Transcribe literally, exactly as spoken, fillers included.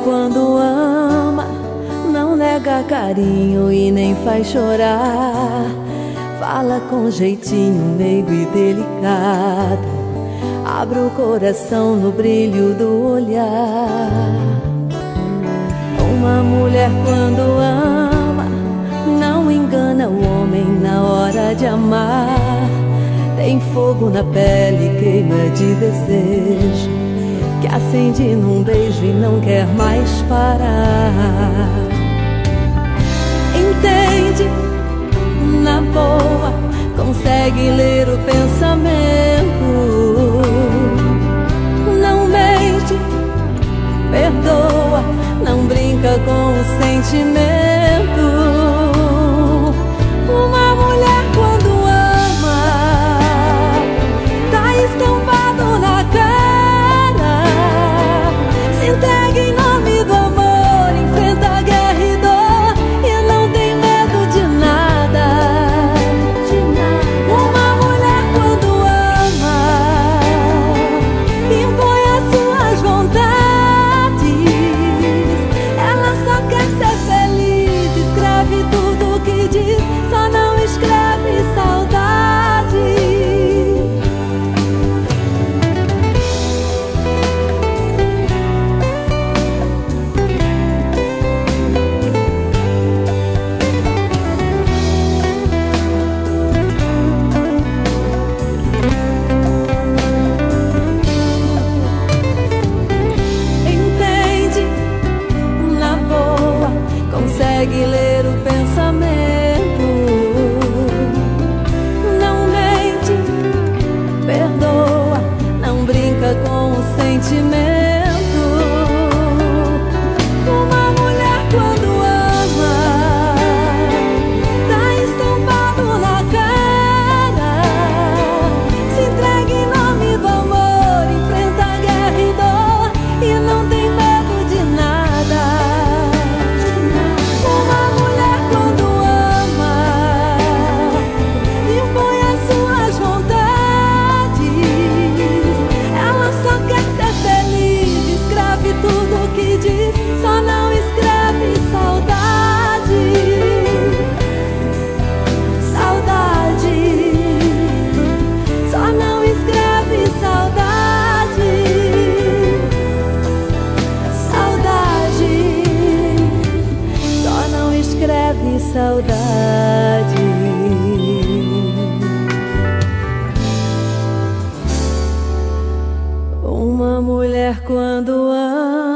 quando ama não nega carinho e nem faz chorar. Fala com jeitinho meigo e delicado, abre o coração no brilho do olhar. Uma mulher quando ama não engana o homem na hora de amar. Tem fogo na pele, queima de desejo, que acende num beijo e não quer mais parar. Entende, na boa, consegue ler o pensamento. Não mente, perdoa, não brinca com o sentimento. Uma mulher quando ama tá estampado na cara. Se entrega em nome do amor, enfrenta a guerra e dor e não tem medo de nada. Uma mulher quando ama impõe as suas vontades. Ela só quer ser feliz, escreve tudo o que diz, só não escreve saudade. Entende, na boa, consegue ler o pensamento. Não mente, perdoa, não brinca com o sentimento. Uma mulher quando ama tá estampado na cara. Se entrega em nome do amor, enfrenta a guerra e dor e não tem medo de nada. Uma mulher quando ama impõe as suas vontades. Ela só quer ser feliz, escreve tudo o que diz, só não escreve saudade. Saudade, só não escreve saudade. Saudade, só não escreve saudade. Uma mulher quando ama